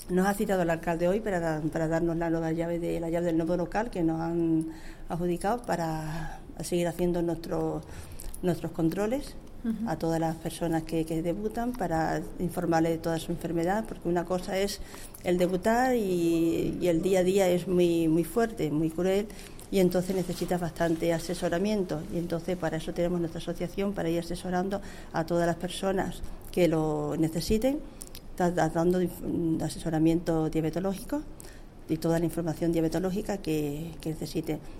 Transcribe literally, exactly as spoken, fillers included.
Nos ha citado el alcalde hoy para, para darnos la nueva llave de la llave del nuevo local que nos han adjudicado para seguir haciendo nuestros nuestros controles uh-huh. a todas las personas que, que debutan, para informarles de toda su enfermedad, porque una cosa es el debutar y, y el día a día es muy muy fuerte, muy cruel, y entonces necesitas bastante asesoramiento, y entonces para eso tenemos nuestra asociación, para ir asesorando a todas las personas que lo necesiten, dando asesoramiento diabetológico y toda la información diabetológica que, que necesite.